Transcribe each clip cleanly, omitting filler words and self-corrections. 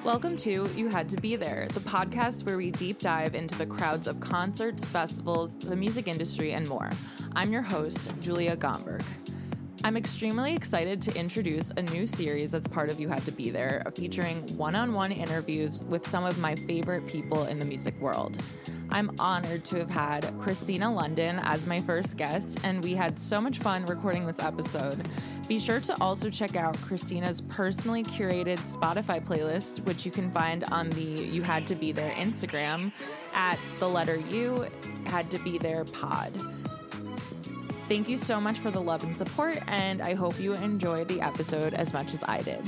Welcome to You Had to Be There, the podcast where we deep dive into the crowds of concerts, festivals, the music industry, and more. I'm your host, Julia Gomberg. I'm extremely excited to introduce a new series that's part of You Had to Be There, featuring one-on-one interviews with some of my favorite people in the music world. I'm honored to have had Christina London as my first guest, and we had so much fun recording this episode. Be sure to also check out Christina's personally curated Spotify playlist, which you can find on the You Had to Be There Instagram at the letter U Had to Be There pod. Thank you so much for the love and support, and I hope you enjoy the episode as much as I did.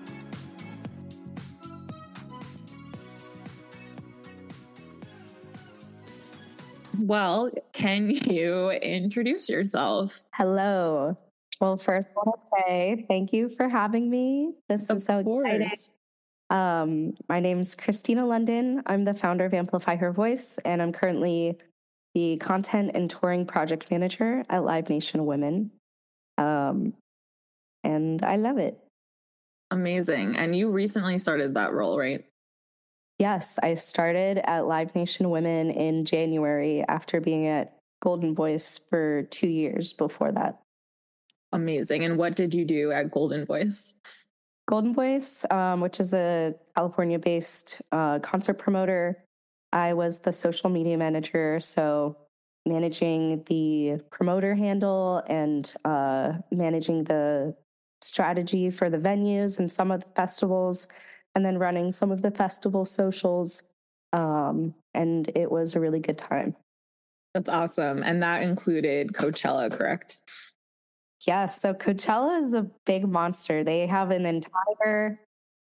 Well, can you introduce yourself? Hello. Well, first I want to say thank you for having me. This is so exciting. My name's Christina London. I'm the founder of Amplify Her Voice, and I'm currently the content and touring project manager at Live Nation Women. And I love it. Amazing. And you recently started that role, right? Yes, I started at Live Nation Women in January after being at Golden Voice for 2 years before that. Amazing. And what did you do at Golden Voice? Golden Voice, which is a California-based concert promoter. I was the social media manager, so managing the promoter handle and managing the strategy for the venues and some of the festivals, and then running some of the festival socials. And it was a really good time. That's awesome. And that included Coachella, correct? Yes. So Coachella is a big monster. They have an entire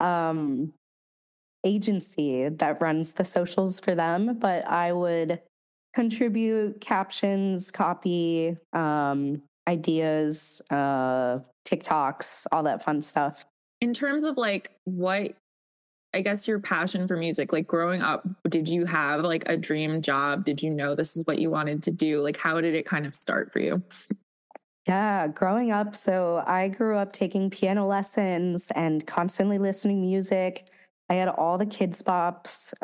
agency that runs the socials for them, but I would contribute captions, copy, ideas, TikToks, all that fun stuff. In terms of like what, I guess your passion for music, like growing up, did you have like a dream job? Did you know this is what you wanted to do? Like, how did it kind of start for you? Yeah, growing up. So I grew up taking piano lessons and constantly listening to music. I had all the Kids Bops,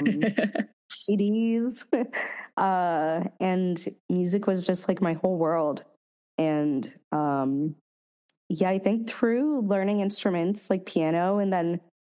CDs, and music was just like my whole world. And yeah, I think through learning instruments like piano and then,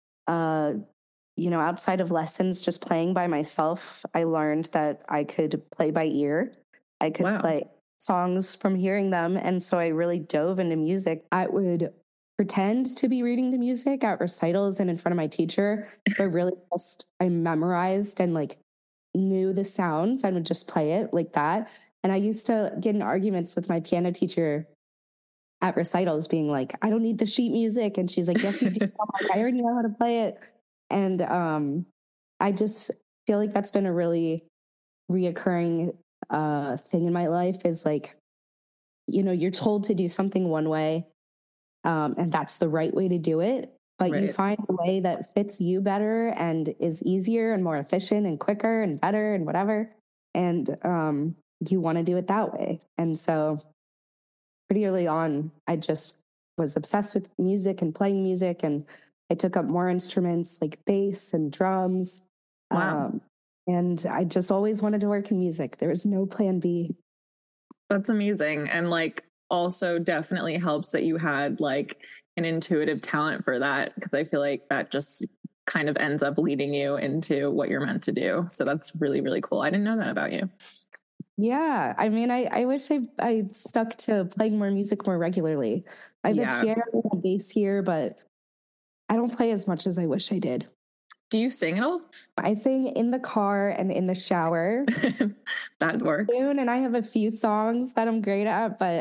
outside of lessons, just playing by myself, I learned that I could play by ear. I could play songs from hearing them. And so I really dove into music. I would pretend to be reading the music at recitals and in front of my teacher. So I memorized and like knew the sounds and would just play it like that. And I used to get in arguments with my piano teacher at recitals being like, I don't need the sheet music. And she's like, yes, you do. I'm like, I already know how to play it. And I just feel like that's been a really reoccurring thing in my life is like, you're told to do something one way, and that's the right way to do it. But you find a way that fits you better and is easier and more efficient and quicker and better and whatever. And you want to do it that way. And so pretty early on, I just was obsessed with music and playing music. And I took up more instruments like bass and drums. Wow. And I just always wanted to work in music. There was no plan B. That's amazing. And like also definitely helps that you had like an intuitive talent for that, because I feel like that just kind of ends up leading you into what you're meant to do. So that's really, really cool. I didn't know that about you. Yeah. I mean, I wish I stuck to playing more music more regularly. I have a piano and a bass here, but I don't play as much as I wish I did. Do you sing at all? I sing in the car and in the shower. That works. And I have a few songs that I'm great at, but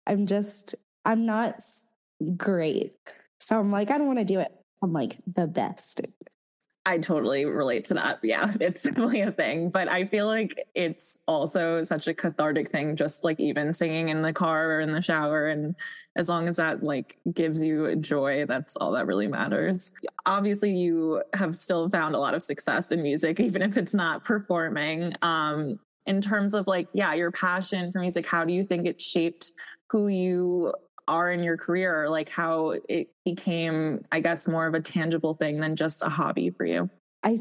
I'm not great. So I'm like, I don't want to do it. I'm like the best. I totally relate to that. Yeah, it's definitely a thing. But I feel like it's also such a cathartic thing, just like even singing in the car or in the shower. And as long as that like gives you joy, that's all that really matters. Obviously, you have still found a lot of success in music, even if it's not performing. In terms of like, your passion for music, how do you think it shaped who you are in your career, or like how it became, I guess, more of a tangible thing than just a hobby for you? I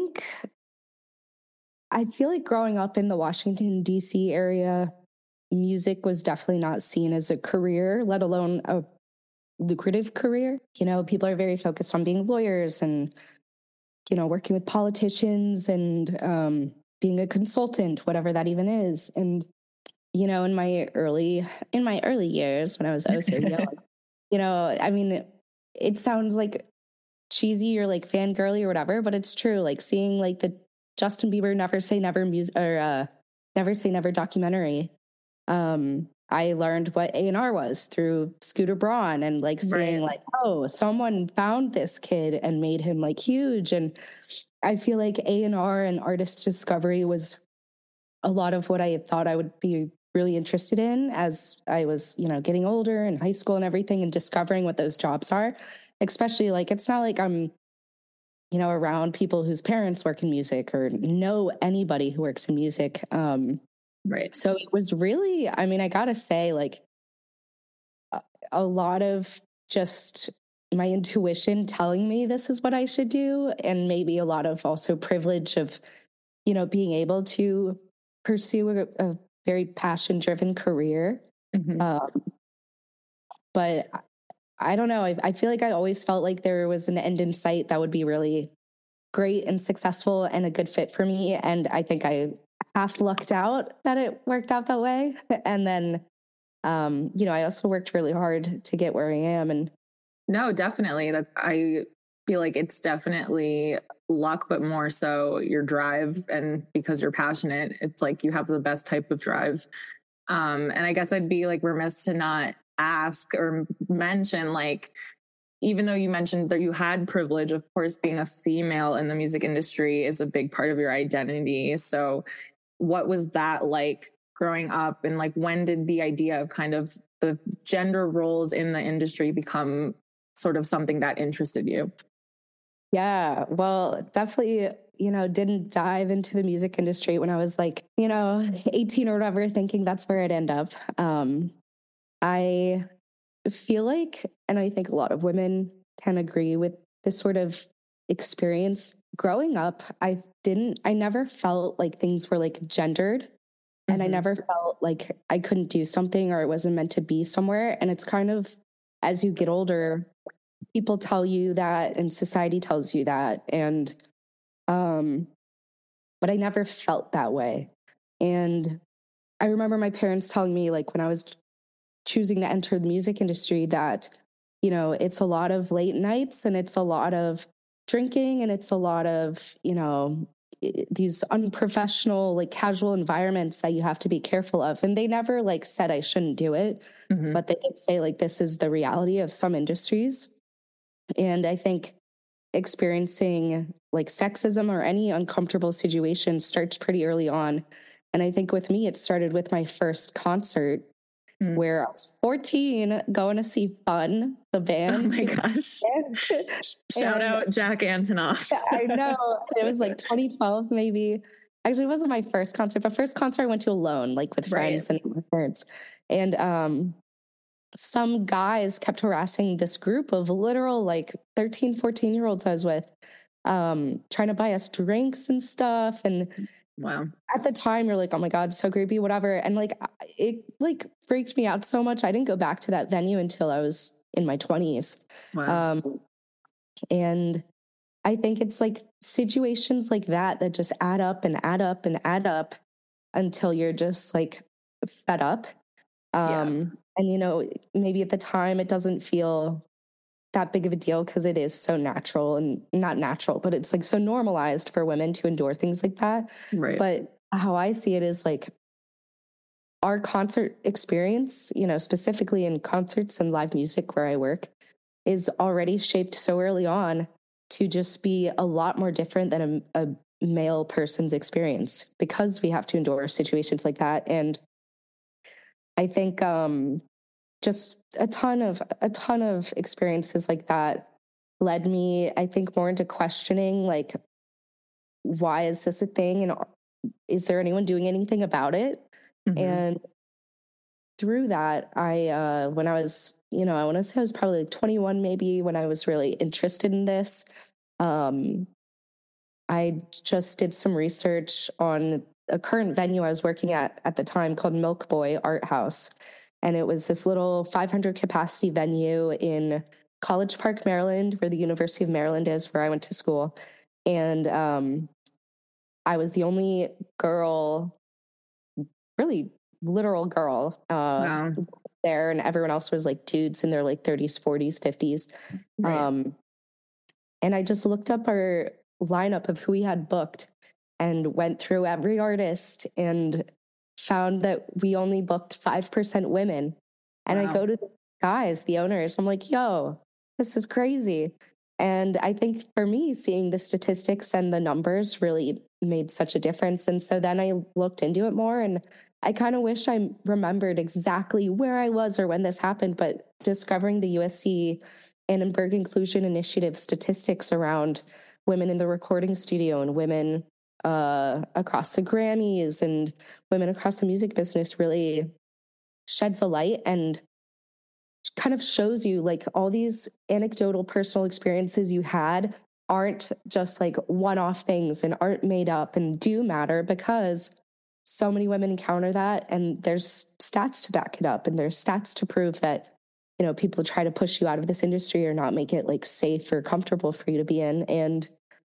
feel like growing up in the Washington, D.C. area, music was definitely not seen as a career, let alone a lucrative career. You know, people are very focused on being lawyers and, you know, working with politicians and being a consultant, whatever that even is. And, you know, in my early years when I was so young, you know, I mean, it sounds like cheesy or like fangirly or whatever, but it's true. Like seeing like the Justin Bieber Never Say Never music or Never Say Never documentary. I learned what A&R was through Scooter Braun and like seeing like, oh, someone found this kid and made him like huge. And I feel like A&R and artist discovery was a lot of what I thought I would be really interested in as I was, you know, getting older in high school and everything and discovering what those jobs are. Especially like, it's not like I'm, you know, around people whose parents work in music or know anybody who works in music. So it was really, I mean, I gotta say, like a lot of just my intuition telling me this is what I should do. And maybe a lot of also privilege of, you know, being able to pursue a very passion driven career. But I don't know. I feel like I always felt like there was an end in sight that would be really great and successful and a good fit for me. And I think I half lucked out that it worked out that way. And then, you know, I also worked really hard to get where I am. And no, definitely. That I feel like it's definitely luck, but more so your drive. And because you're passionate, it's like you have the best type of drive. And I guess I'd be like remiss to not ask or mention, like, even though you mentioned that you had privilege, of course, being a female in the music industry is a big part of your identity. So what was that like growing up? And like, when did the idea of kind of the gender roles in the industry become sort of something that interested you? Yeah, well, definitely, you know, didn't dive into the music industry when I was like, you know, 18 or whatever, thinking that's where I'd end up. I feel like, and I think a lot of women can agree with this sort of experience. Growing up, I never felt like things were like gendered. And I never felt like I couldn't do something or it wasn't meant to be somewhere. And it's kind of, as you get older, people tell you that and society tells you that. And, but I never felt that way. And I remember my parents telling me, like, when I was choosing to enter the music industry, that, you know, it's a lot of late nights and it's a lot of drinking and it's a lot of, you know, these unprofessional, like casual environments that you have to be careful of. And they never like said I shouldn't do it, but they did say like, this is the reality of some industries. And I think experiencing like sexism or any uncomfortable situation starts pretty early on. And I think with me, it started with my first concert where I was 14 going to see Fun, the band. Oh my gosh. Shout out Jack Antonoff. I know. It was like 2012, maybe. Actually, it wasn't my first concert, but first concert I went to alone, like with friends and my parents. And some guys kept harassing this group of literal like 13, 14-year-olds I was with, trying to buy us drinks and stuff. And wow. At the time, you're like, oh my God, so creepy, whatever. And like, it like freaked me out so much. I didn't go back to that venue until I was in my 20s. Wow. And I think it's like situations like that that just add up and add up and add up until you're just like fed up. And, you know, maybe at the time it doesn't feel that big of a deal because it is so natural and not natural, but it's like so normalized for women to endure things like that. Right. But how I see it is like our concert experience, you know, specifically in concerts and live music where I work, is already shaped so early on to just be a lot more different than a male person's experience because we have to endure situations like that. And I think just a ton of experiences like that led me, I think, more into questioning, like, why is this a thing? And is there anyone doing anything about it? And through that, when I was, I want to say I was probably like 21 maybe when I was really interested in this. I just did some research on a current venue I was working at the time called Milk Boy Art House. And it was this little 500 capacity venue in College Park, Maryland, where the University of Maryland is, where I went to school. And I was the only girl, really literal girl Wow. there. And everyone else was like dudes in their like 30s, 40s, 50s. Right. And I just looked up our lineup of who we had booked and went through every artist and found that we only booked 5% women. And wow. I go to the guys, the owners, I'm like, yo, this is crazy. And I think for me, seeing the statistics and the numbers really made such a difference. And so then I looked into it more, and I kind of wish I remembered exactly where I was or when this happened, but discovering the USC Annenberg Inclusion Initiative statistics around women in the recording studio and women across the Grammys and women across the music business really sheds a light and kind of shows you like all these anecdotal personal experiences you had aren't just like one-off things and aren't made up and do matter, because so many women encounter that, and there's stats to back it up, and there's stats to prove that, people try to push you out of this industry or not make it like safe or comfortable for you to be in. And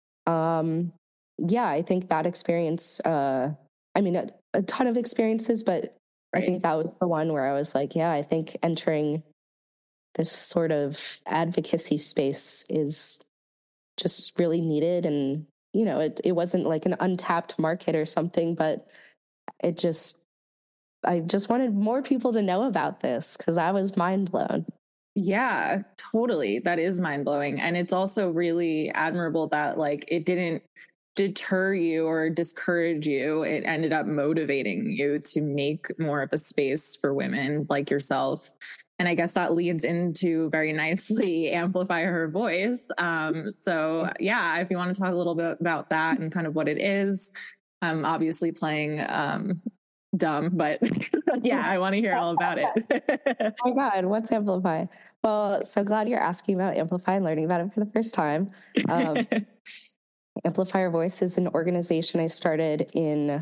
yeah, I think that experience, a ton of experiences, but right. I think that was the one where I was like, yeah, I think entering this sort of advocacy space is just really needed. And, it wasn't like an untapped market or something, but I just wanted more people to know about this because I was mind blown. Yeah, totally. That is mind blowing. And it's also really admirable that like it didn't deter you or discourage you. It ended up motivating you to make more of a space for women like yourself. And I guess that leads into very nicely Amplify Her Voice. So yeah, if you want to talk a little bit about that and kind of what it is, I'm obviously playing dumb, but yeah, I want to hear all about it. Oh my God, what's Amplify? Well, so glad you're asking about Amplify and learning about it for the first time. Amplify Her Voice is an organization I started in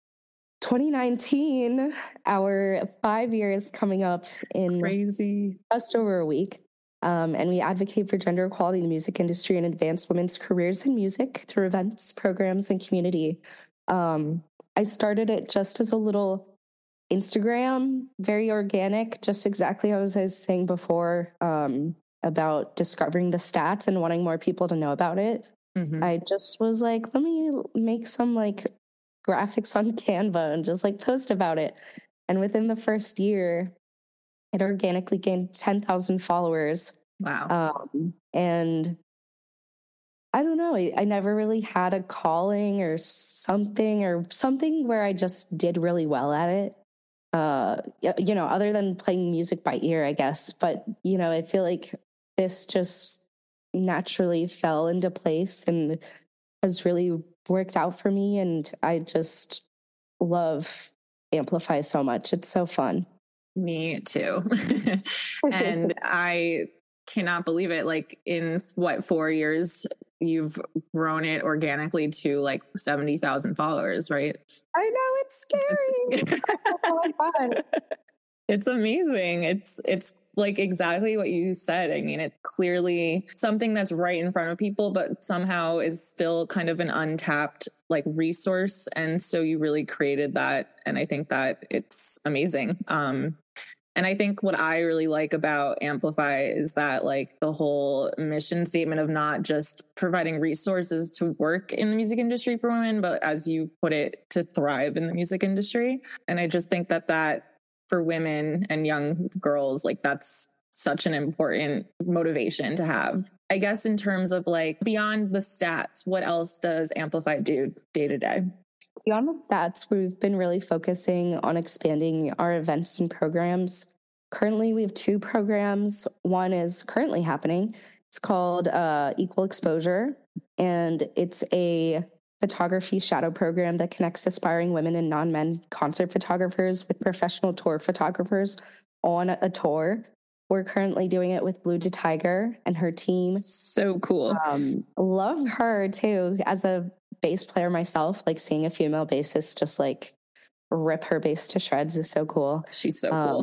2019. Our 5 years coming up in crazy just over a week. And we advocate for gender equality in the music industry and advance women's careers in music through events, programs, and community. I started it just as a little Instagram, very organic, just exactly as I was saying before, about discovering the stats and wanting more people to know about it. Mm-hmm. I just was like, let me make some like graphics on Canva and just like post about it. And within the first year, it organically gained 10,000 followers. Wow. And I don't know, I never really had a calling or something where I just did really well at it. Other than playing music by ear, I guess. But, I feel like this just naturally fell into place and has really worked out for me. And I just love Amplify so much. It's so fun. Me too. And I cannot believe it. Like in 4 years, you've grown it organically to like 70,000 followers, right? I know, it's scary. Oh my God. It's amazing. It's like exactly what you said. I mean, it's clearly something that's right in front of people, but somehow is still kind of an untapped like resource. And so you really created that. And I think that it's amazing. And I think what I really like about Amplify is that like the whole mission statement of not just providing resources to work in the music industry for women, but as you put it, to thrive in the music industry. And I just think that for women and young girls, like that's such an important motivation to have. I guess in terms of like beyond the stats, what else does Amplify do day to day? Beyond the stats, we've been really focusing on expanding our events and programs. Currently, we have 2 programs. One is currently happening. It's called Equal Exposure, and it's a photography shadow program that connects aspiring women and non-men concert photographers with professional tour photographers on a tour. We're currently doing it with Blue de Tiger and her team. So cool. Love her too. As a bass player myself, like seeing a female bassist just like rip her bass to shreds is so cool. She's so cool.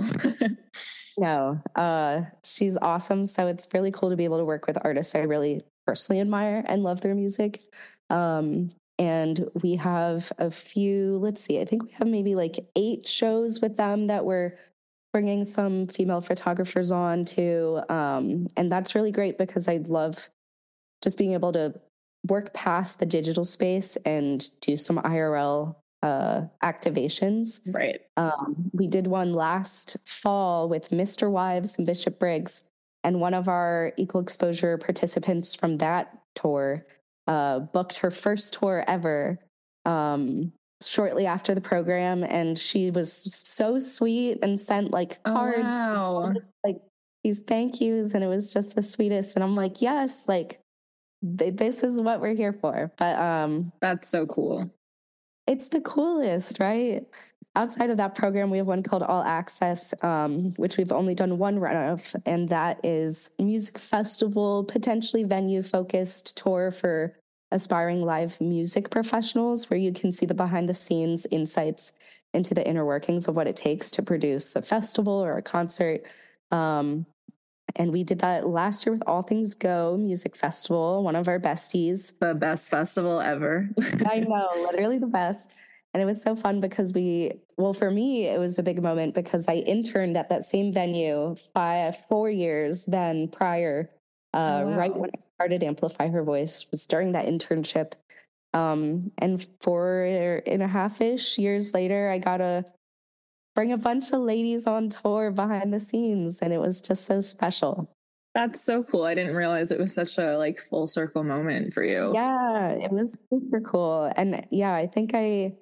She's awesome. So it's really cool to be able to work with artists I really personally admire and love their music. And we have a few, let's see, I think we have maybe like 8 shows with them that we're bringing some female photographers on to. And that's really great because I love just being able to work past the digital space and do some IRL activations. Right. We did one last fall with Mr. Wives and Bishop Briggs, and one of our Equal Exposure participants from that tour booked her first tour ever shortly after the program, and she was so sweet and sent like cards, like these thank yous, and it was just the sweetest. And I'm like, yes, like this is what we're here for. But that's so cool. It's the coolest, right? Outside of that program, we have one called All Access, which we've only done one run of, and that is a music festival, potentially venue-focused tour for aspiring live music professionals, where you can see the behind-the-scenes insights into the inner workings of what it takes to produce a festival or a concert. And we did that last year with All Things Go Music Festival, one of our besties. The best festival ever. I know, literally the best. And it was so fun because for me, it was a big moment because I interned at that same venue 4 years then prior, right when I started Amplify Her Voice, was during that internship. And 4.5-ish years later, I got to bring a bunch of ladies on tour behind the scenes, and it was just so special. That's so cool. I didn't realize it was such a like full circle moment for you. Yeah, it was super cool. And yeah, I think it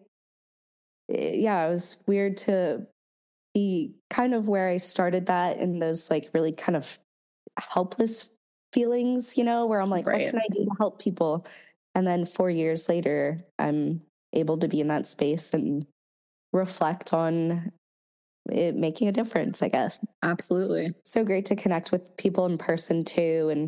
was weird to be kind of where I started that in those like really kind of helpless feelings, where I'm like, What can I do to help people? And then 4 years later, I'm able to be in that space and reflect on it making a difference, I guess. Absolutely. So great to connect with people in person too, and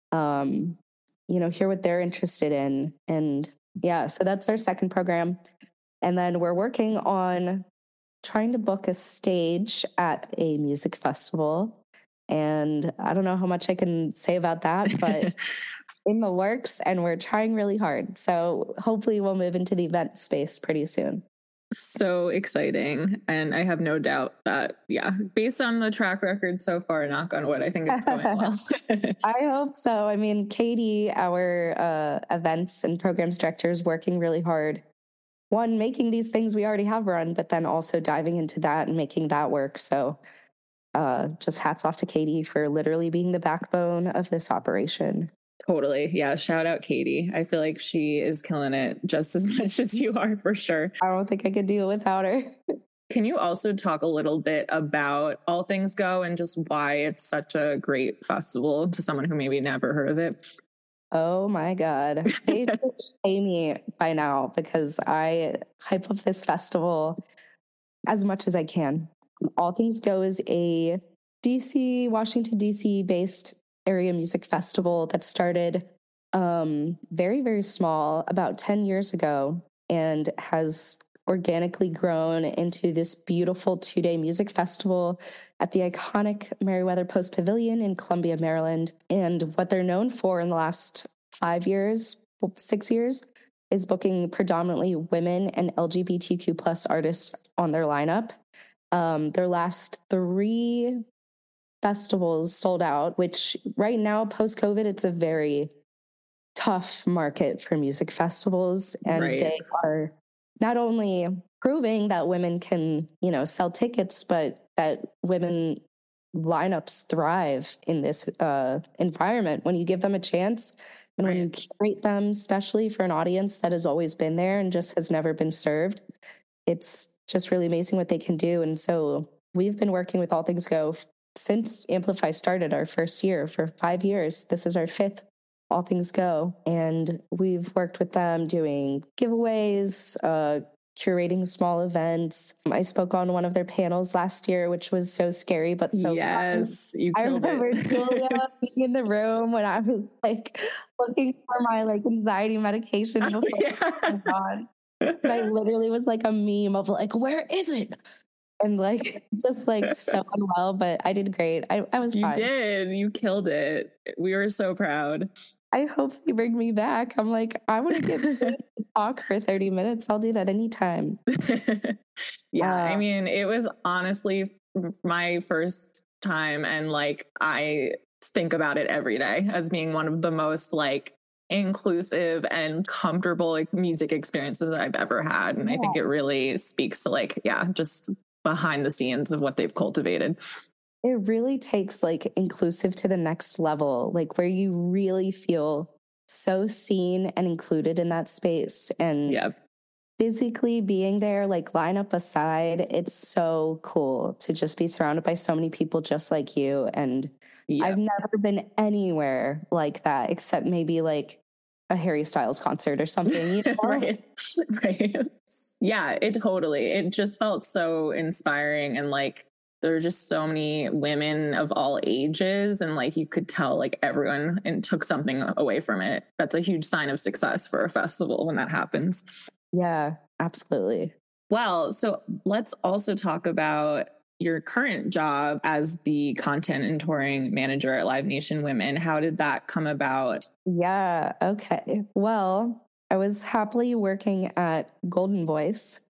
hear what they're interested in. And yeah, so that's our second program. And then we're working on trying to book a stage at a music festival. And I don't know how much I can say about that, but in the works, and we're trying really hard. So hopefully we'll move into the event space pretty soon. So exciting. And I have no doubt that, based on the track record so far, knock on wood, I think it's going well. I hope so. I mean, Katie, our events and programs director, is working really hard. One, making these things we already have run, but then also diving into that and making that work. So just hats off to Katie for literally being the backbone of this operation. Totally. Yeah. Shout out Katie. I feel like she is killing it just as much as you are, for sure. I don't think I could do it without her. Can you also talk a little bit about All Things Go and just why it's such a great festival to someone who maybe never heard of it? Oh my God. They pay me by now because I hype up this festival as much as I can. All Things Go is a Washington, D.C. based area music festival that started very, very small about 10 years ago and has organically grown into this beautiful 2-day music festival at the iconic Merriweather Post Pavilion in Columbia, Maryland. And what they're known for in the last 6 years, is booking predominantly women and LGBTQ plus artists on their lineup. Their last 3 festivals sold out, which right now, post-COVID, it's a very tough market for music festivals. And they are not only proving that women can, sell tickets, but that women lineups thrive in this environment when you give them a chance and when you curate them, especially for an audience that has always been there and just has never been served. It's just really amazing what they can do. And so we've been working with All Things Go since Amplify started our first year for 5 years. This is our 5th All Things Go. And we've worked with them doing giveaways, curating small events. I spoke on one of their panels last year, which was so scary, but so fun. You killed I remember Julia being in the room when I was like looking for my like anxiety medication before on. And I literally was like a meme of like, where is it? And like just like so unwell, but I did great. I was fine. You did. You killed it. We were so proud. I hope they bring me back. I'm like, I want to get to talk for 30 minutes. I'll do that anytime. I mean, it was honestly my first time, and like I think about it every day as being one of the most like inclusive and comfortable like music experiences that I've ever had. And I think it really speaks to like, just behind the scenes of what they've cultivated. It really takes like inclusive to the next level, like where you really feel so seen and included in that space. And physically being there, like lineup aside, it's so cool to just be surrounded by so many people just like you. And I've never been anywhere like that, except maybe like a Harry Styles concert or something. You know? Right. Yeah, it just felt so inspiring. And like, there were just so many women of all ages, and like, you could tell like everyone and took something away from it. That's a huge sign of success for a festival when that happens. Yeah, absolutely. Well, so let's also talk about your current job as the content and touring manager at Live Nation Women. How did that come about? Yeah. Okay. Well, I was happily working at Golden Voice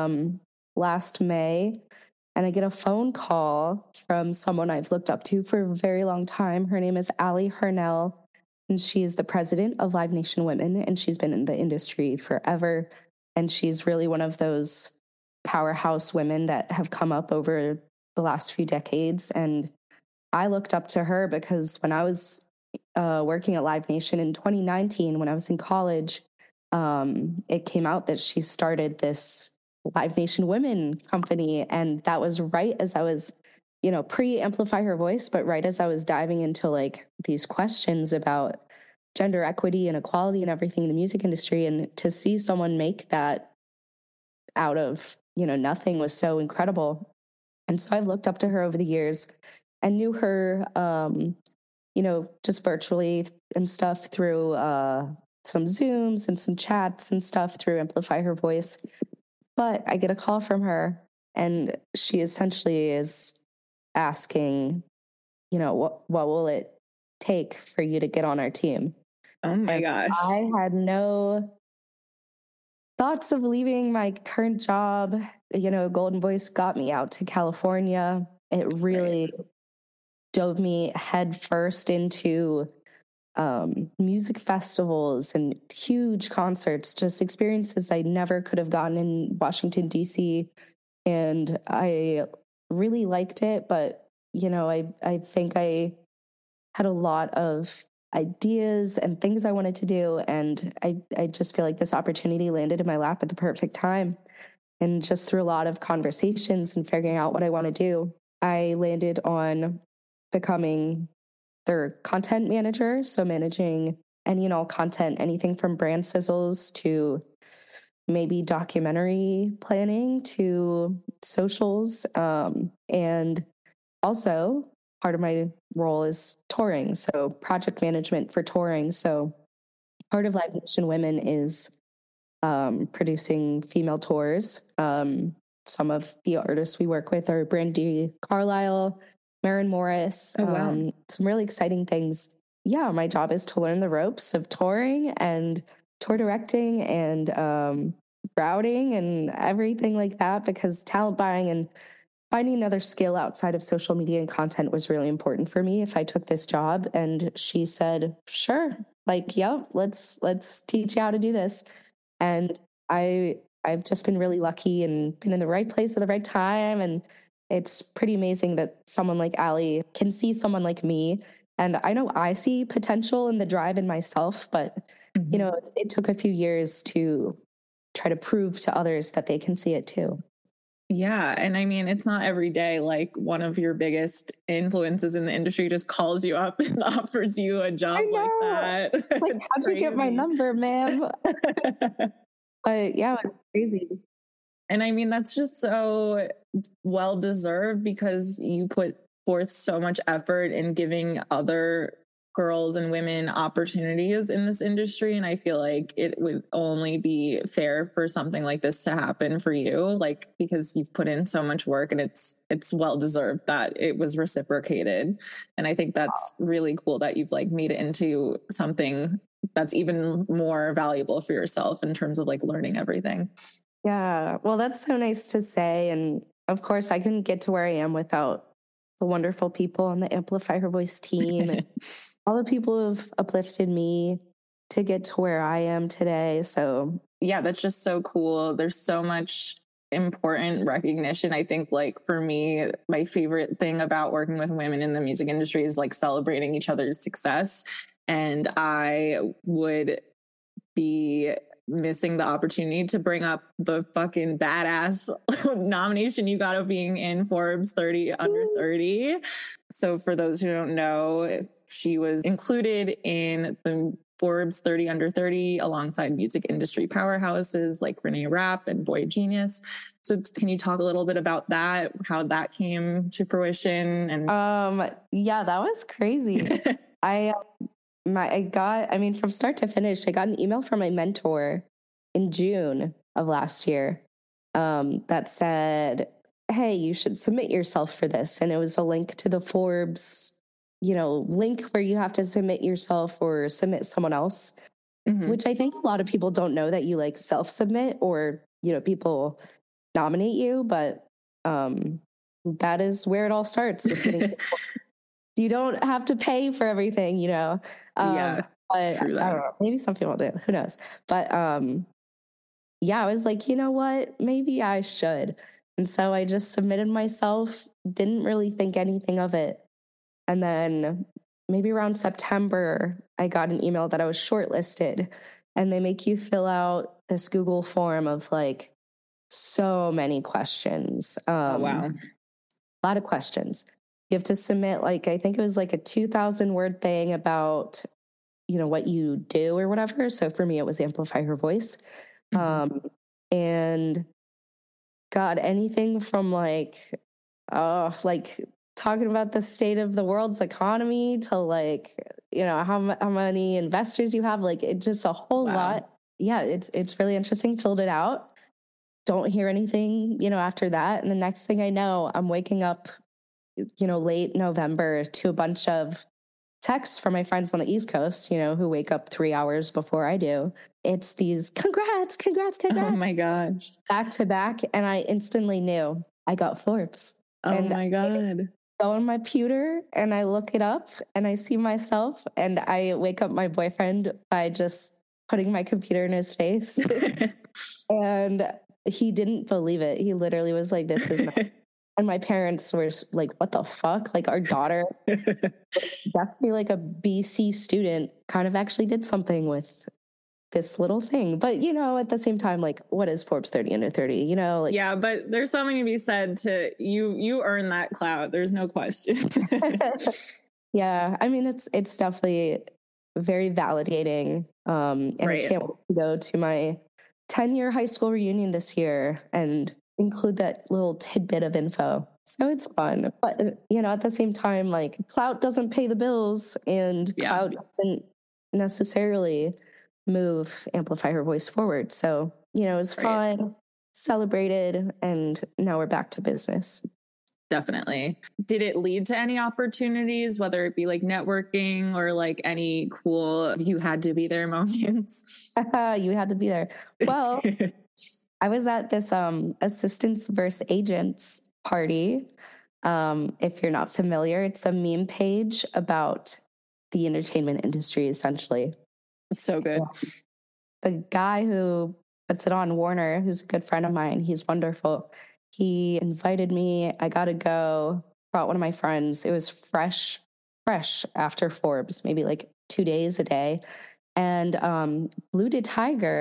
last May, and I get a phone call from someone I've looked up to for a very long time. Her name is Allie Hurnell, and she is the president of Live Nation Women, and she's been in the industry forever. And she's really one of those powerhouse women that have come up over the last few decades. And I looked up to her because when I was working at Live Nation in 2019, when I was in college, it came out that she started this Live Nation Women company. And that was right as I was, pre-Amplify Her Voice, but right as I was diving into like these questions about gender equity and equality and everything in the music industry. And to see someone make that out of, nothing was so incredible. And so I've looked up to her over the years and knew her, just virtually and stuff through some Zooms and some chats and stuff through Amplify Her Voice. But I get a call from her, and she essentially is asking, what will it take for you to get on our team? Oh my gosh. I had no thoughts of leaving my current job. Golden Voice got me out to California. It really dove me head first into music festivals and huge concerts, just experiences I never could have gotten in Washington, D.C. And I really liked it. But, I think I had a lot of ideas and things I wanted to do. And I just feel like this opportunity landed in my lap at the perfect time. And just through a lot of conversations and figuring out what I want to do, I landed on becoming their content manager. So managing any and all content, anything from brand sizzles to maybe documentary planning to socials. And also part of my role is touring. So project management for touring. So part of Live Nation Women is producing female tours. Some of the artists we work with are Brandi Carlile, Maren Morris. Some really exciting things. Yeah, my job is to learn the ropes of touring and tour directing and routing and everything like that, because talent buying and finding another skill outside of social media and content was really important for me if I took this job. And she said, sure, let's teach you how to do this. And I've just been really lucky and been in the right place at the right time. And it's pretty amazing that someone like Allie can see someone like me. And I know I see potential in the drive in myself, but, it took a few years to try to prove to others that they can see it too. Yeah. And I mean, it's not every day like one of your biggest influences in the industry just calls you up and offers you a job like that. Like, how'd you get my number, ma'am? But yeah, it's crazy. And I mean, that's just so well deserved because you put forth so much effort in giving other girls and women opportunities in this industry. And I feel like it would only be fair for something like this to happen for you, like, because you've put in so much work and it's well deserved that it was reciprocated. And I think that's really cool that you've like made it into something that's even more valuable for yourself in terms of like learning everything. Yeah. Well, that's so nice to say. And of course, I couldn't get to where I am without the wonderful people on the Amplify Her Voice team and all the people who have uplifted me to get to where I am today. So yeah, that's just so cool. There's so much important recognition. I think like for me, my favorite thing about working with women in the music industry is like celebrating each other's success. And I would be missing the opportunity to bring up the fucking badass nomination you got of being in Forbes 30 under 30. So for those who don't know, she was included in the Forbes 30 under 30 alongside music industry powerhouses like Renee Rapp and Boy Genius. So can you talk a little bit about that, how that came to fruition? And yeah, that was crazy. From start to finish, I got an email from my mentor in June of last year that said, hey, you should submit yourself for this. And it was a link to the Forbes, link where you have to submit yourself or submit someone else, which I think a lot of people don't know that you like self-submit or, people nominate you. But that is where it all starts with getting you don't have to pay for everything, yeah, but I don't know, maybe some people do, who knows? But yeah, I was like, you know what, maybe I should. And so I just submitted myself, didn't really think anything of it. And then maybe around September, I got an email that I was shortlisted, and they make you fill out this Google form of like so many questions. Oh, wow. A lot of questions. You have to submit, like, I think it was like a 2,000 word thing about, what you do or whatever. So for me, it was Amplify Her Voice. And God, anything from like talking about the state of the world's economy to like, how many investors you have, like it just a whole lot. Yeah, it's really interesting. Filled it out. Don't hear anything, after that. And the next thing I know, I'm waking up, late November to a bunch of texts from my friends on the East Coast, who wake up 3 hours before I do. It's these congrats. Oh my gosh. Back to back. And I instantly knew I got Forbes. Oh my God. I go on my computer and I look it up and I see myself and I wake up my boyfriend by just putting my computer in his face. And he didn't believe it. He literally was like, this is not. And my parents were like, what the fuck? Like our daughter was definitely like a BC student, kind of actually did something with this little thing. But, at the same time, like, what is Forbes 30 under 30? Yeah, but there's something to be said to you earn that clout. There's no question. Yeah. I mean, it's definitely very validating. And right. I can't wait to go to my 10-year high school reunion this year and include that little tidbit of info. So it's fun. But, at the same time, like clout doesn't pay the bills and clout doesn't necessarily move Amplify Her Voice forward. So, it was fun, celebrated, and now we're back to business. Definitely. Did it lead to any opportunities, whether it be like networking or like any cool you had to be there moments? You had to be there. Well, I was at this assistants versus agents party. If you're not familiar, it's a meme page about the entertainment industry, essentially. It's so good. Yeah. The guy who puts it on, Warner, who's a good friend of mine, he's wonderful. He invited me. I got to go. Brought one of my friends. It was fresh after Forbes, maybe like 2 days a day. And Blue Did Tiger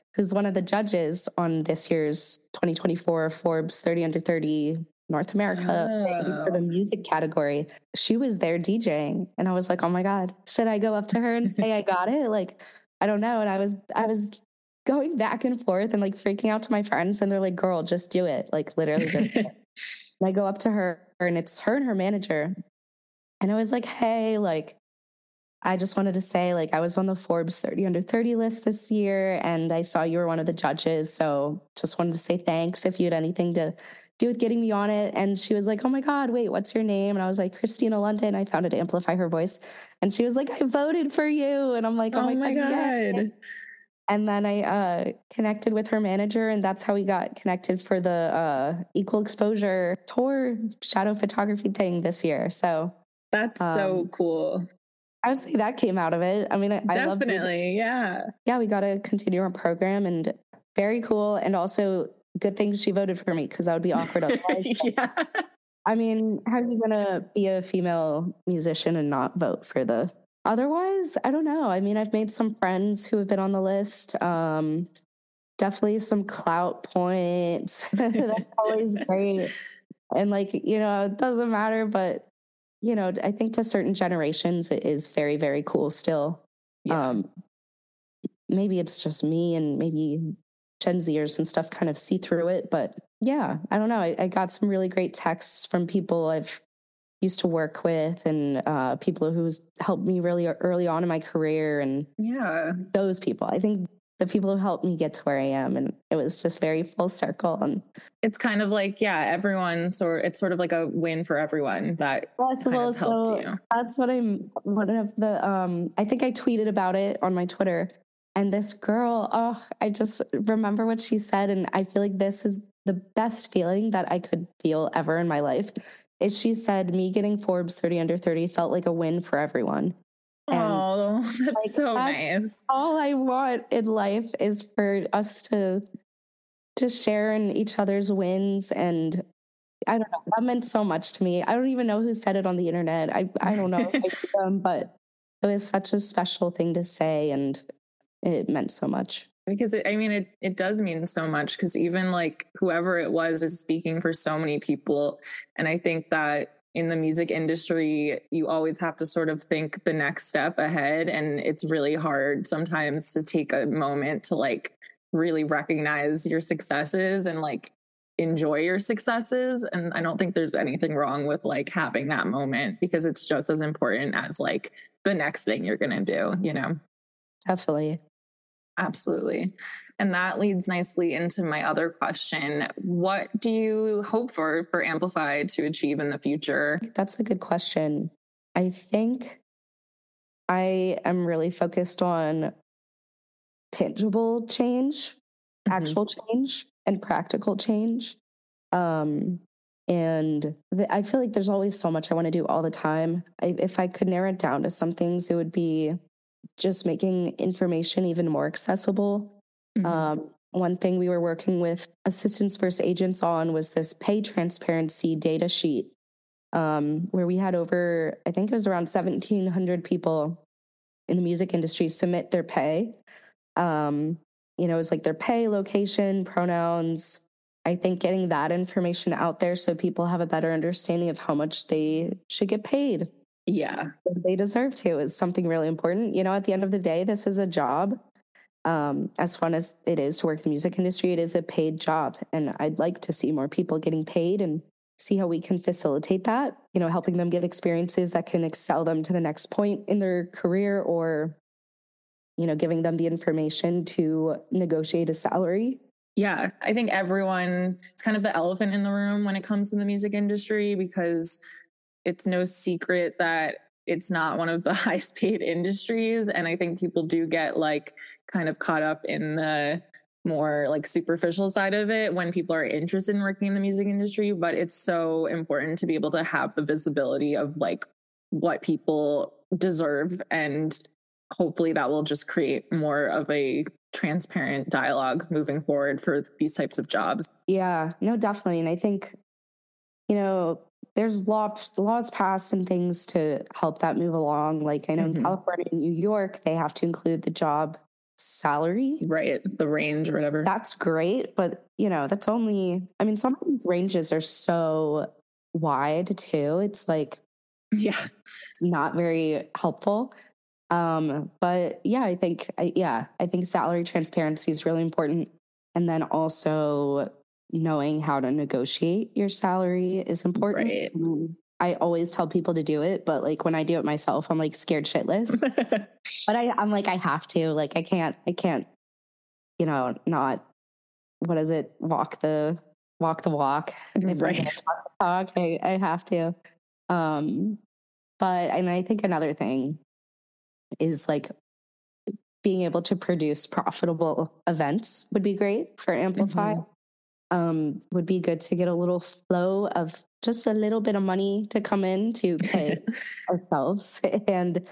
who's one of the judges on this year's 2024 Forbes 30 Under 30 North America thing for the music category. She was there DJing, and I was like, oh my God, should I go up to her and say I got it? Like, I don't know. And I was going back and forth and like freaking out to my friends, and they're like, girl, just do it. Like, literally just do it. And I go up to her, and it's her and her manager. And I was like, hey, like, I just wanted to say, like, I was on the Forbes 30 Under 30 list this year, and I saw you were one of the judges. So just wanted to say thanks if you had anything to do with getting me on it. And she was like, oh my God, wait, what's your name? And I was like, Christina London. I found it to amplify her voice. And she was like, I voted for you. And I'm like, oh my God. Yeah. And then I connected with her manager, and that's how we got connected for the Equal Exposure Tour shadow photography thing this year. So that's so cool. I would say that came out of it. I mean, I love definitely, yeah. Yeah, we got to continue our program, and very cool. And also, good thing she voted for me, because that would be awkward otherwise. Yeah. I mean, how are you going to be a female musician and not vote for the... Otherwise, I don't know. I mean, I've made some friends who have been on the list. Definitely some clout points. That's always great. And like, you know, it doesn't matter, but, you know, I think to certain generations, it is very, very cool still. Yeah. Maybe it's just me, and maybe Gen Zers and stuff kind of see through it. But yeah, I don't know. I got some really great texts from people I've used to work with, and people who's helped me really early on in my career. And yeah, those people, I think the people who helped me get to where I am. And it was just very full circle. And it's kind of like, yeah, everyone. So it's sort of like a win for everyone that kind of helped you. That's what one of the, I think I tweeted about it on my Twitter. And this girl, I just remember what she said. And I feel like this is the best feeling that I could feel ever in my life. Is she said, me getting Forbes 30 Under 30 felt like a win for everyone. Oh, that's like, so nice. All I want in life is for us to share in each other's wins. And I don't know, that meant so much to me. I don't even know who said it on the internet. I don't know if I see them, but it was such a special thing to say, and it meant so much. Because it does mean so much, because even like whoever it was is speaking for so many people. And I think that in the music industry, you always have to sort of think the next step ahead. And it's really hard sometimes to take a moment to like really recognize your successes and like enjoy your successes. And I don't think there's anything wrong with like having that moment, because it's just as important as like the next thing you're going to do, you know? Definitely. Absolutely. And that leads nicely into my other question. What do you hope for Amplify to achieve in the future? That's a good question. I think I am really focused on tangible change, actual change, and practical change. And I feel like there's always so much I want to do all the time. If I could narrow it down to some things, it would be just making information even more accessible. One thing we were working with Assistants vs. Agents on was this pay transparency data sheet, where we had over, I think it was around 1,700 people in the music industry submit their pay. You know, it's like their pay, location, pronouns. I think getting that information out there so people have a better understanding of how much they should get paid. Yeah. They deserve to is something really important. You know, at the end of the day, this is a job. As fun as it is to work in the music industry, it is a paid job. And I'd like to see more people getting paid and see how we can facilitate that, you know, helping them get experiences that can excel them to the next point in their career, or, you know, giving them the information to negotiate a salary. Yeah, I think it's kind of the elephant in the room when it comes to the music industry, because it's no secret that it's not one of the highest paid industries. And I think people do get like kind of caught up in the more like superficial side of it when people are interested in working in the music industry. But it's so important to be able to have the visibility of like what people deserve. And hopefully that will just create more of a transparent dialogue moving forward for these types of jobs. Yeah, no, definitely. And I think, you know, there's laws passed and things to help that move along. Like I know in California and New York, they have to include the job salary. Right. The range or whatever. That's great. But, that's only, some of these ranges are so wide too. It's like, yeah, it's not very helpful. But yeah, I think salary transparency is really important. And then also knowing how to negotiate your salary is important. Right. I always tell people to do it, but like when I do it myself, I'm like scared shitless. But I'm like, I have to. Like I can't, not, what is it? Walk the walk. If right. I talk, I have to. But and I think another thing is like being able to produce profitable events would be great for Amplify. Would be good to get a little flow of just a little bit of money to come in to pay ourselves and,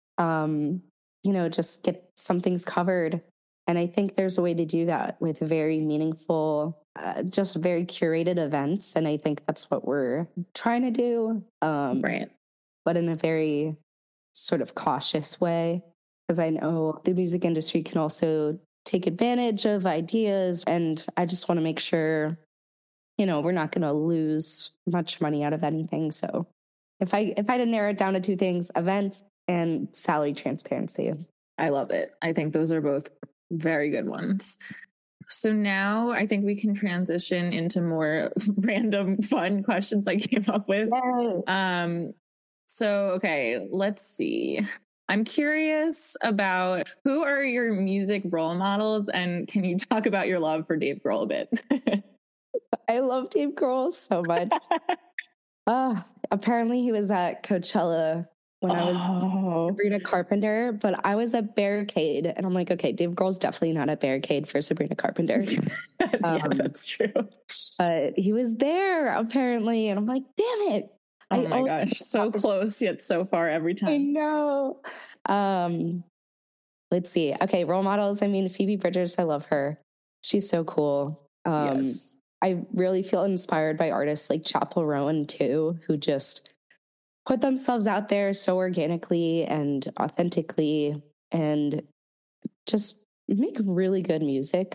just get some things covered. And I think there's a way to do that with very meaningful, just very curated events. And I think that's what we're trying to do. Right. But in a very sort of cautious way, because I know the music industry can also take advantage of ideas. And I just want to make sure, we're not going to lose much money out of anything. So if I had to narrow it down to two things, events and salary transparency. I love it. I think those are both very good ones. So now I think we can transition into more random fun questions I came up with. Yay. Okay, let's see. I'm curious about who are your music role models, and can you talk about your love for Dave Grohl a bit? I love Dave Grohl so much. Apparently he was at Coachella when I was Sabrina Carpenter, but I was at Barricade, and I'm like, okay, Dave Grohl's definitely not at Barricade for Sabrina Carpenter. That's true. But he was there apparently, and I'm like, damn it. Oh my gosh, so close yet so far every time. I know. Let's see. Okay, role models. Phoebe Bridgers, I love her. She's so cool. Yes. I really feel inspired by artists like Chappell Rowan too, who just put themselves out there so organically and authentically and just make really good music.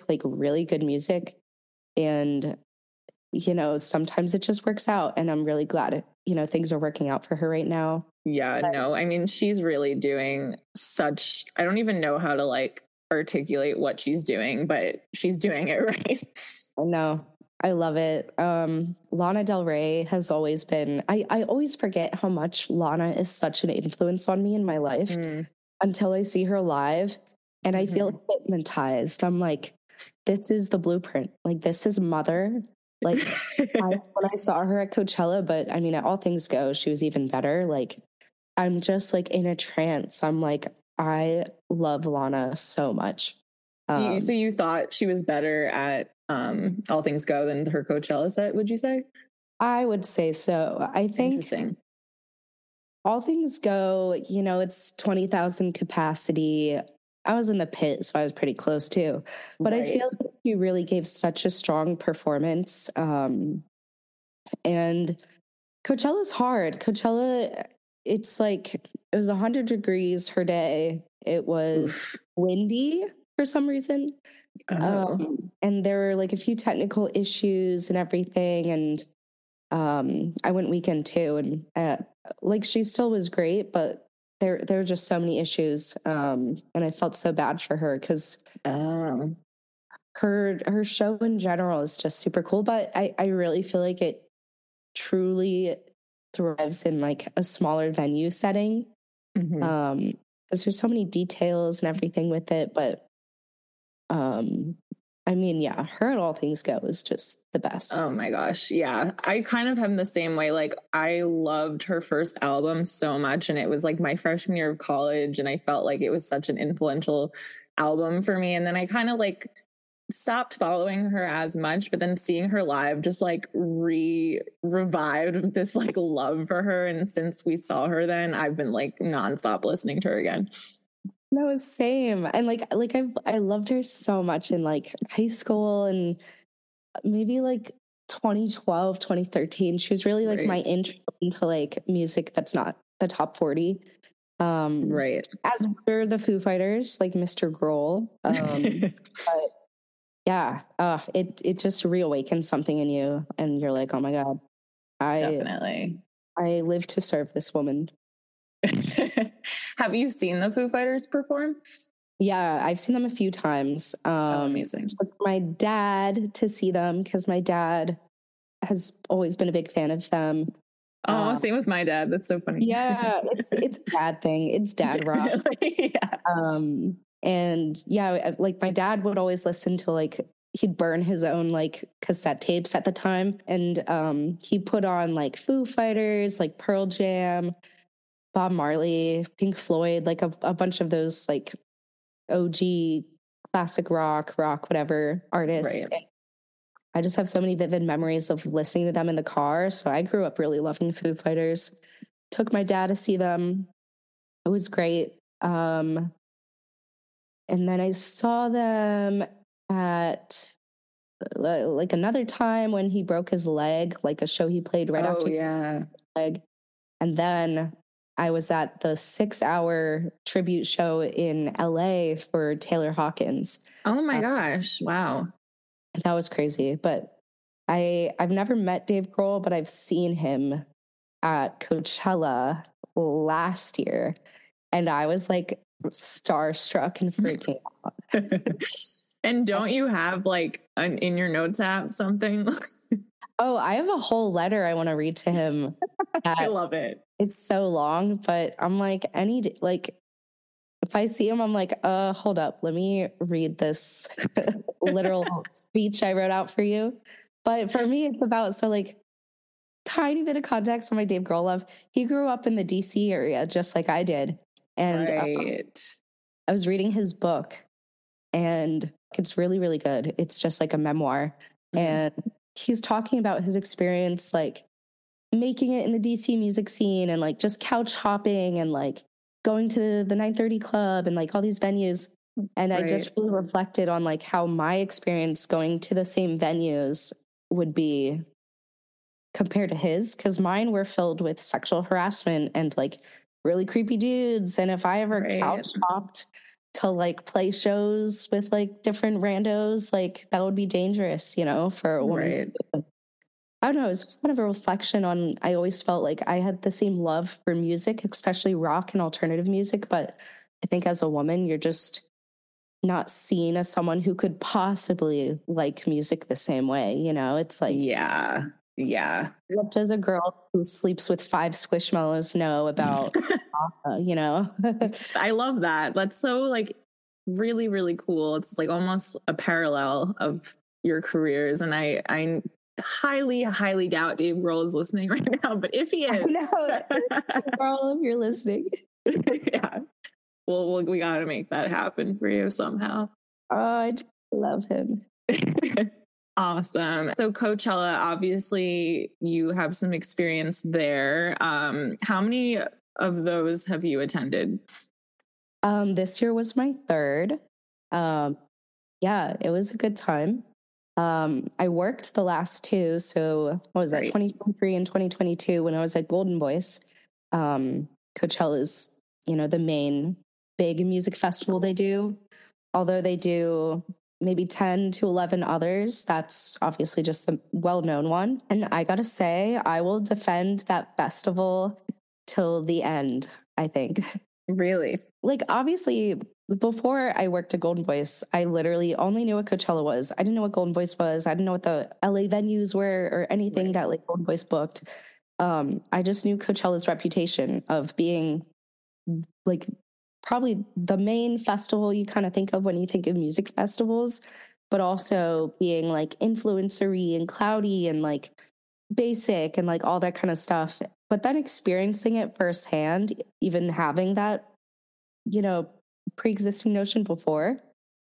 And, sometimes it just works out, and I'm really glad things are working out for her right now. Yeah, no, she's really doing I don't even know how to articulate what she's doing, but she's doing it right. I know. I love it. Lana Del Rey has always been, I always forget how much Lana is such an influence on me in my life until I see her live, and I feel hypnotized. I'm like, this is the blueprint. Like, this is Mother. Like, when I saw her at Coachella, but at All Things Go, she was even better. Like, I'm just like in a trance. I'm like, I love Lana so much. So you thought she was better at All Things Go than her Coachella set, would you say? I would say so. I think interesting. All Things Go, it's 20,000 capacity. I was in the pit, so I was pretty close too. But right. I feel like she really gave such a strong performance. And Coachella's hard. Coachella, it's like, it was 100 degrees her day. It was windy for some reason. And there were like a few technical issues and everything. And I went weekend too. And she still was great, but there were just so many issues. And I felt so bad for her because her show in general is just super cool. But I really feel like it truly thrives in like a smaller venue setting. Because there's so many details and everything with it. But her at All Things Go is just the best. Oh my gosh. Yeah. I kind of am the same way. Like, I loved her first album so much, and it was like my freshman year of college, and I felt like it was such an influential album for me. And then I kind of like stopped following her as much, but then seeing her live just like revived this like love for her. And since we saw her then, I've been like nonstop listening to her again. No, same. And I loved her so much in like high school and maybe like 2012, 2013. She was really like my intro into like music that's not the top 40. Right. As were the Foo Fighters, like Mr. Grohl. But yeah, it just reawakens something in you, and you're like, oh my God, Definitely. I live to serve this woman. Have you seen the Foo Fighters perform? Yeah, I've seen them a few times. Amazing. Took my dad to see them because my dad has always been a big fan of them. Oh, same with my dad. That's so funny. Yeah, it's a dad thing. It's dad rock. Yeah. And yeah, like my dad would always listen to like, he'd burn his own like cassette tapes at the time, and he put on like Foo Fighters, like Pearl Jam, Bob Marley, Pink Floyd, like a bunch of those like OG classic rock, whatever artists. Right. I just have so many vivid memories of listening to them in the car. So I grew up really loving Foo Fighters. Took my dad to see them. It was great. And then I saw them at like another time when he broke his leg, like a show he played right after his leg. And then I was at the 6-hour tribute show in LA for Taylor Hawkins. Oh my gosh. Wow. That was crazy. But I've never met Dave Grohl, but I've seen him at Coachella last year. And I was like starstruck and freaking out. And don't you have like in your notes app something? Oh, I have a whole letter I want to read to him. I love it. It's so long, but I'm like, if I see him, I'm like, hold up, let me read this literal speech I wrote out for you. But for me, it's about, so like, tiny bit of context on my Dave Grohl love. He grew up in the DC area, just like I did. And I was reading his book, and it's really, really good. It's just like a memoir. And he's talking about his experience, like making it in the DC music scene and like just couch hopping and like going to the 930 Club and like all these venues. And I just really reflected on like how my experience going to the same venues would be compared to his, because mine were filled with sexual harassment and like really creepy dudes. And if I ever couch hopped to like play shows with like different randos, like that would be dangerous, you know, for a woman. I don't know. It's just kind of a reflection on, I always felt like I had the same love for music, especially rock and alternative music. But I think as a woman, you're just not seen as someone who could possibly like music the same way. You know, it's like, yeah. What does a girl who sleeps with 5 Squishmallows know about, you know? I love that. That's so like really, really cool. It's like almost a parallel of your careers. And I highly, highly doubt Dave Grohl is listening right now, but if he is, Grohl, if you're listening, yeah, well, we got to make that happen for you somehow. Oh, I just love him. Awesome. So Coachella, obviously, you have some experience there. How many of those have you attended? This year was my 3rd. Yeah, it was a good time. I worked the last 2. So what was that, 2023 and 2022 when I was at Golden Voice. Coachella is, you know, the main big music festival they do. Although they do maybe 10 to 11 others, that's obviously just the well-known one. And I gotta say, I will defend that festival till the end, I think. Really? Like, obviously, before I worked at Golden Voice, I literally only knew what Coachella was. I didn't know what Golden Voice was. I didn't know what the LA venues were or anything that like Golden Voice booked. I just knew Coachella's reputation of being like probably the main festival you kind of think of when you think of music festivals, but also being like influencery and cloudy and like basic and like all that kind of stuff. But then experiencing it firsthand, even having that, you know, pre-existing notion before,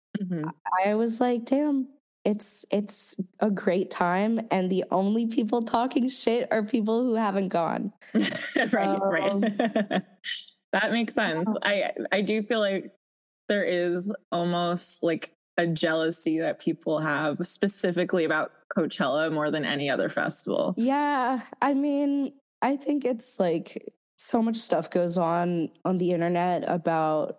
I was like, damn, it's a great time. And the only people talking shit are people who haven't gone. Right. That makes sense. I do feel like there is almost like a jealousy that people have specifically about Coachella more than any other festival. Yeah. I mean, I think it's like so much stuff goes on the internet about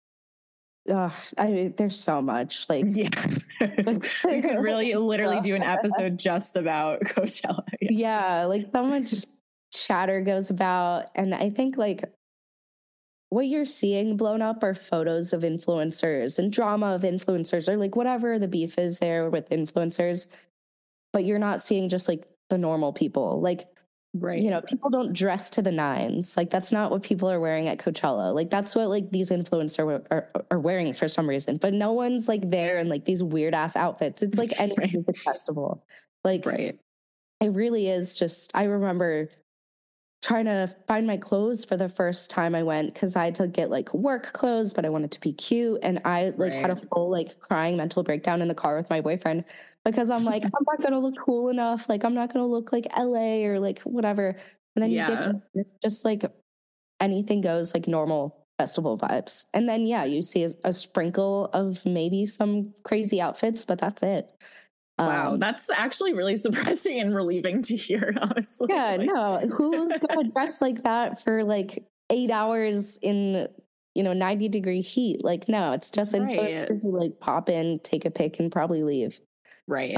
I mean, there's so much, like, yeah. We could really literally do an episode just about Coachella. Yeah, like so much chatter goes about, and I think like what you're seeing blown up are photos of influencers and drama of influencers, or like whatever the beef is there with influencers, but you're not seeing just like the normal people. Like, right, you know, people don't dress to the nines. Like that's not what people are wearing at Coachella. Like that's what like these influencers are wearing for some reason, but no one's like there in like these weird ass outfits. It's like any music festival. Like, right. It really is just, I remember trying to find my clothes for the first time I went, because I had to get like work clothes, but I wanted to be cute. And I like had a full like crying mental breakdown in the car with my boyfriend, because I'm like, I'm not going to look cool enough. Like, I'm not going to look like LA or like whatever. And then you get it's just like anything goes, like normal festival vibes. And then, yeah, you see a sprinkle of maybe some crazy outfits, but that's it. Wow, that's actually really surprising and relieving to hear, honestly. Yeah, like, no, who's going to dress like that for like 8 hours in, 90-degree heat? Like, no, it's just influencers who like pop in, take a pic, and probably leave. Right.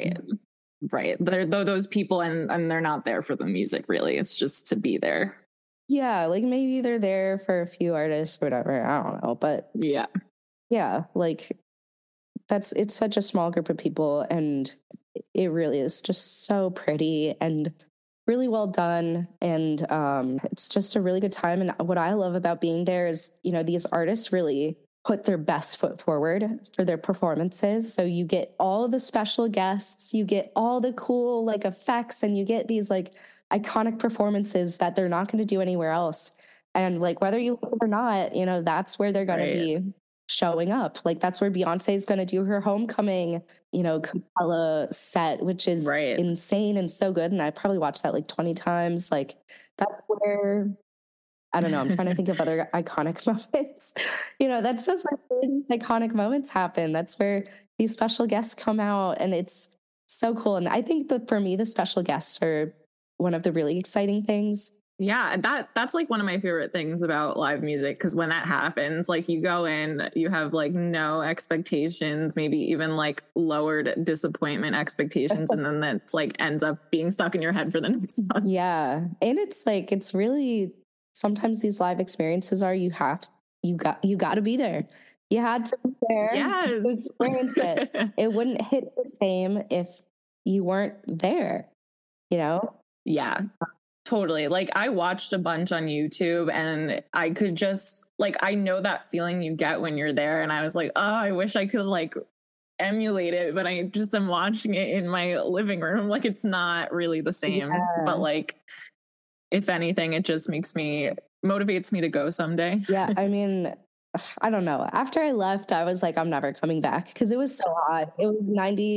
They're those people, and they're not there for the music, really. It's just to be there. Yeah, like maybe they're there for a few artists or whatever. I don't know, but yeah, like it's such a small group of people, and it really is just so pretty and really well done. And it's just a really good time. And what I love about being there is, these artists really put their best foot forward for their performances. So you get all the special guests, you get all the cool like effects, and you get these like iconic performances that they're not going to do anywhere else. And like, whether you like it or not, that's where they're going to be showing up. Like that's where Beyonce is going to do her homecoming, Coachella set, which is insane and so good. And I probably watched that like 20 times. Like that's where, I don't know, I'm trying to think of other iconic moments. That's just where iconic moments happen. That's where these special guests come out, and it's so cool. And I think that for me, the special guests are one of the really exciting things. Yeah, that's like one of my favorite things about live music, because when that happens, like you go in, you have like no expectations, maybe even like lowered disappointment expectations, and then that's like ends up being stuck in your head for the next month. Yeah, and it's like it's really sometimes these live experiences are you got to be there. You had to be there to experience it. It wouldn't hit the same if you weren't there. Yeah. Totally. Like I watched a bunch on YouTube, and I could just like, I know that feeling you get when you're there. And I was like, oh, I wish I could like emulate it, but I just am watching it in my living room. Like it's not really the same, but like, if anything, it just motivates me to go someday. Yeah. I mean, I don't know. After I left, I was like, I'm never coming back, because it was so hot. It was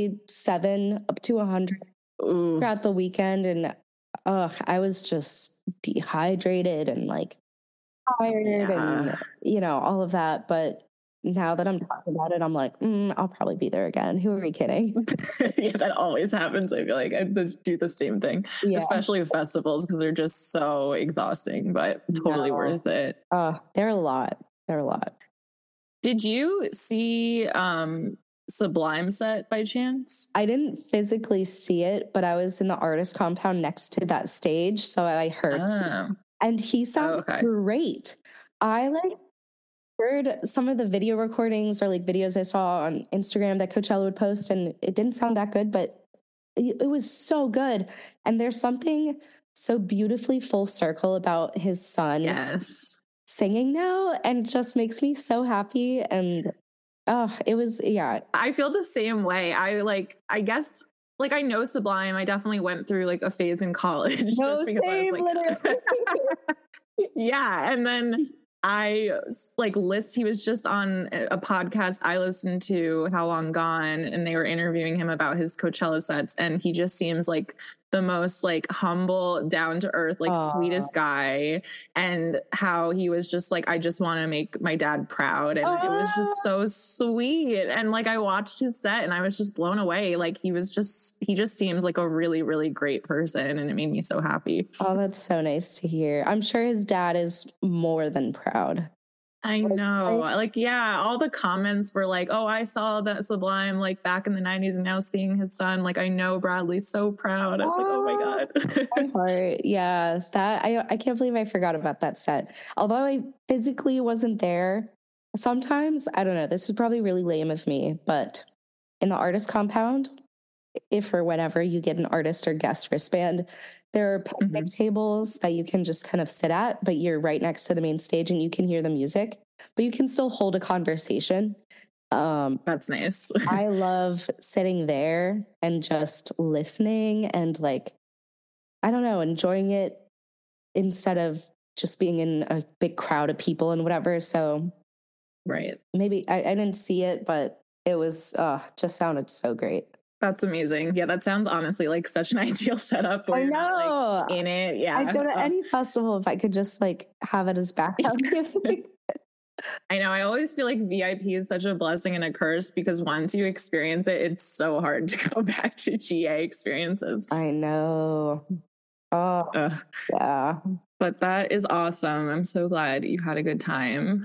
97 up to 100 throughout the weekend. And I was just dehydrated and like tired and, all of that. But now that I'm talking about it, I'm like, I'll probably be there again. Who are we kidding? Yeah, that always happens. I feel like I do the same thing, especially with festivals, because they're just so exhausting, but totally worth it. They're a lot. Did you see Sublime set by chance? I didn't physically see it, but I was in the artist compound next to that stage, so I heard and he sounds great. I like heard some of the video recordings or like videos I saw on Instagram that Coachella would post, and it didn't sound that good, but it was so good. And there's something so beautifully full circle about his son singing now, and it just makes me so happy. And it was, I feel the same way. I guess, like, I know Sublime. I definitely went through like a phase in college just because I was like, yeah. And then I like he was just on a podcast I listened to, How Long Gone, and they were interviewing him about his Coachella sets. And he just seems like the most like humble, down to earth, like sweetest guy, and how he was just like, I just want to make my dad proud. And it was just so sweet. And like, I watched his set and I was just blown away. Like he just seems like a really, really great person. And it made me so happy. Oh, that's so nice to hear. I'm sure his dad is more than proud. I know. Like, yeah, all the comments were like, oh, I saw that Sublime like back in the 90s and now seeing his son. Like, I know Bradley's so proud. I was like, oh my God. My heart. Yeah. That I can't believe I forgot about that set. Although I physically wasn't there, sometimes, I don't know, this is probably really lame of me, but in the artist compound, if or whenever you get an artist or guest wristband, there are picnic tables that you can just kind of sit at, but you're right next to the main stage and you can hear the music, but you can still hold a conversation. That's nice. I love sitting there and just listening and like, I don't know, enjoying it instead of just being in a big crowd of people and whatever. So right. Maybe I didn't see it, but it was just sounded so great. That's amazing. Yeah, that sounds honestly like such an ideal setup. I know. Not, like, in it. Yeah. I'd go to any festival if I could just like have it as background music. I know. I always feel like VIP is such a blessing and a curse because once you experience it, it's so hard to go back to GA experiences. I know. Oh, yeah. But that is awesome. I'm so glad you had a good time.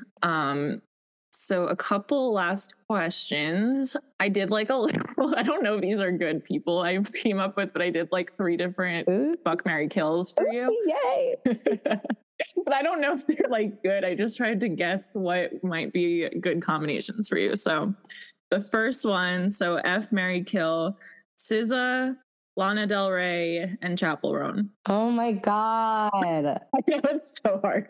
So a couple last questions. I did like a little, I don't know if these are good people I came up with, but I did like 3 different fuck, marry, kills for you. Yay. But I don't know if they're like good. I just tried to guess what might be good combinations for you. So the first one, so F, marry, kill, SZA, Lana Del Rey, and Chappell Roan. Oh my God. I know it's so hard.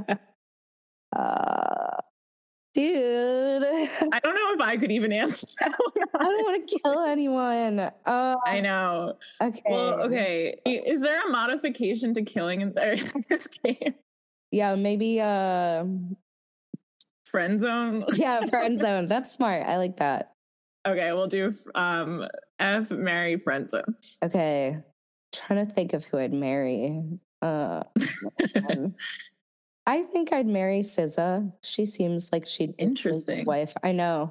Dude. I don't know if I could even answer that one. I don't want to kill anyone. I know. Okay. Well, okay. Is there a modification to killing in this game? Yeah, maybe friend zone. Yeah, friend zone. That's smart. I like that. Okay, we'll do F, marry, friend zone. Okay. Trying to think of who I'd marry. I think I'd marry SZA. She seems like she'd be interesting a good wife. I know.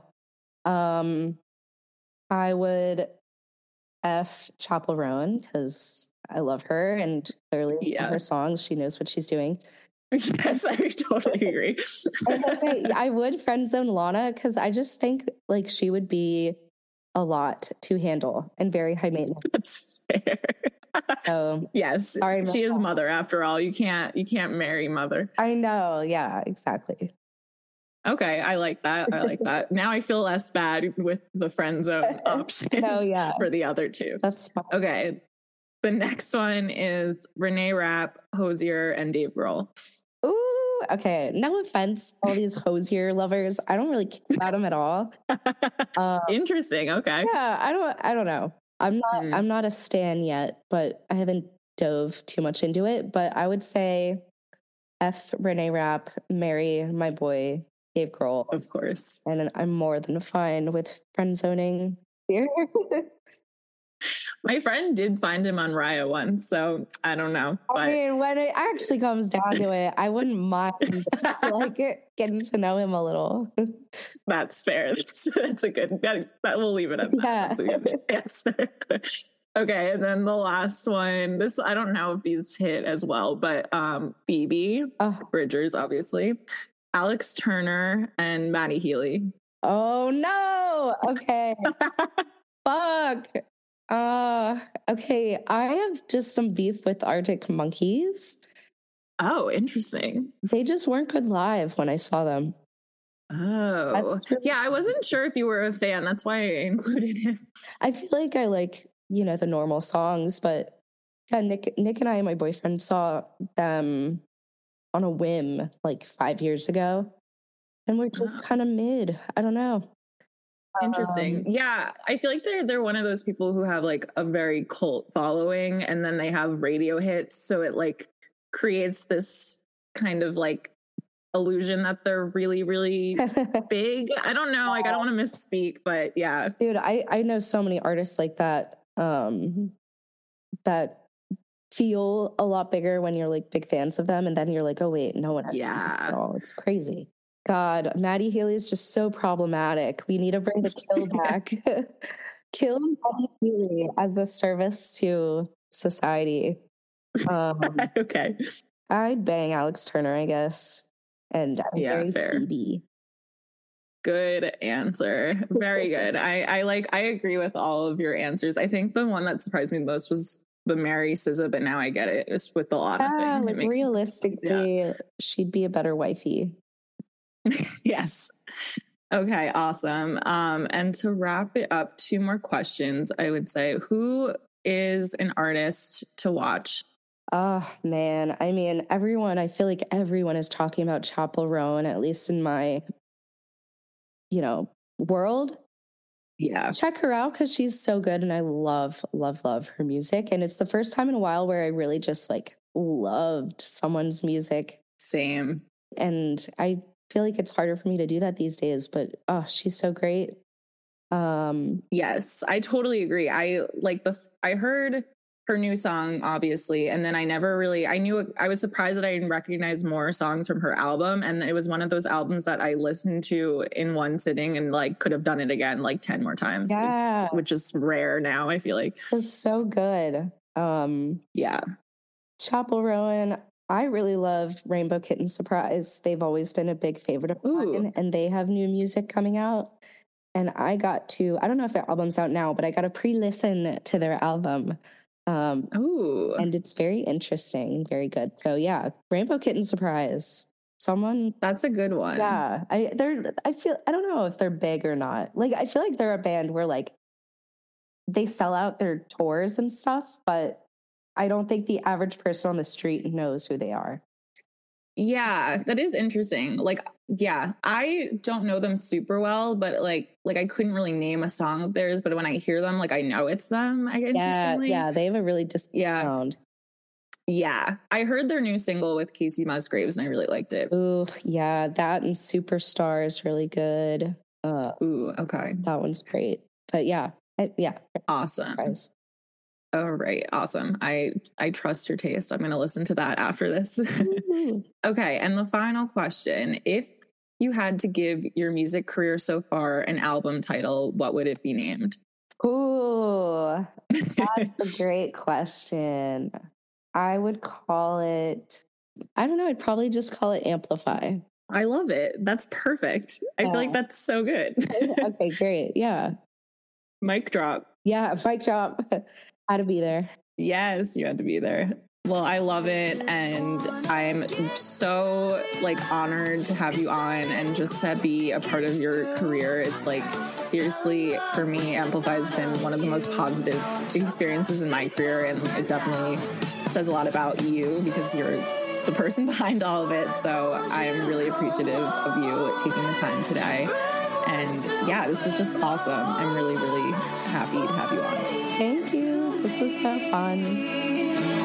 I would F Chappell Roan because I love her and clearly her songs, she knows what she's doing. Yes, I totally agree. I would friend zone Lana because I just think like she would be a lot to handle and very high maintenance. That's fair. Yes, sorry, she is mother after all. You can't marry mother. I know. Yeah, exactly. Okay, I like that. I like that. Now I feel less bad with the friend zone option. For the other two. That's fine. Okay. The next one is Renee Rapp, Hozier, and Dave Grohl. Ooh, okay. No offense, all these Hozier lovers. I don't really care about them at all. Interesting. Okay. Yeah, I don't know. I'm not a stan yet, but I haven't dove too much into it. But I would say F Renee Rapp, marry my boy Dave Grohl. Of course. And I'm more than fine with friend zoning here. My friend did find him on Raya once, so I don't know. But I mean, when it actually comes down to it, I wouldn't mind like getting to know him a little. That's fair. That's a good. That we'll leave it at that. Yeah. That's a good answer. Okay, and then the last one. This I don't know if these hit as well, but Phoebe Bridgers, obviously, Alex Turner, and Maddie Healy. Oh no! Okay, fuck. Okay, I have just some beef with Arctic Monkeys. Oh, interesting. They just weren't good live when I saw them. Oh, yeah, I wasn't sure if you were a fan. That's why I included him. I feel like I like, the normal songs, but yeah, Nick and I and my boyfriend saw them on a whim like 5 years ago, and we're just kind of mid. I don't know. Interesting. Yeah, I feel like they're one of those people who have like a very cult following, and then they have radio hits, so it like creates this kind of like illusion that they're really, really big. I don't know. Like I don't want to misspeak, but yeah, dude, I know so many artists like that. that feel a lot bigger when you're like big fans of them, and then you're like, oh wait, no one at all. It's crazy. God, Maddie Healy is just so problematic. We need to bring the kill back. Kill Maddie Healy as a service to society. Okay. I'd bang Alex Turner, I guess. And I'm very fair. Phoebe. Good answer. Very good. I agree with all of your answers. I think the one that surprised me the most was the Mary SZA, but now I get it. Just with a lot of things. Like realistically, she'd be a better wifey. Yes. Okay, awesome. And to wrap it up, 2 more questions. I would say, who is an artist to watch? Oh man, I mean, I feel like everyone is talking about Chappell Roan, at least in my, world. Yeah. Check her out because she's so good, and I love, love, love her music. And it's the first time in a while where I really just like loved someone's music. Same. And I feel like it's harder for me to do that these days, but she's so great. Yes, I totally agree. I heard her new song, obviously, and then I was surprised that I didn't recognize more songs from her album, and it was one of those albums that I listened to in one sitting and like could have done it again like 10 more times. Yeah, which is rare now, I feel like. It's so good. Yeah. Chappell Roan. I really love Rainbow Kitten Surprise. They've always been a big favorite of mine, and they have new music coming out. And I don't know if their album's out now, but I got to pre-listen to their album. And it's very interesting, very good. So yeah, Rainbow Kitten Surprise. That's a good one. Yeah. I don't know if they're big or not. Like, I feel like they're a band where like they sell out their tours and stuff, but I don't think the average person on the street knows who they are. Yeah, that is interesting. Like, yeah, I don't know them super well, but like I couldn't really name a song of theirs, but when I hear them, like I know it's them. Yeah, they have a really distinct sound. Yeah, I heard their new single with Casey Musgraves and I really liked it. Ooh, yeah, that and Superstar is really good. Okay. That one's great. But yeah. Awesome. Surprise. All right. Awesome. I trust your taste. I'm going to listen to that after this. Okay. And the final question, if you had to give your music career so far an album title, what would it be named? Ooh, that's a great question. I would call it, I don't know, I'd probably just call it Amplify. I love it. That's perfect. I feel like that's so good. Okay, great. Yeah. Mic drop. Yeah, mic drop. Had to be there. Yes, you had to be there. Well, I love it. And I'm so honored to have you on and just to be a part of your career. It's seriously, for me, Amplify has been one of the most positive experiences in my career. And it definitely says a lot about you because you're the person behind all of it. So I am really appreciative of you taking the time today. And yeah, this was just awesome. I'm really, really happy to have you on. Thank you. This was so fun.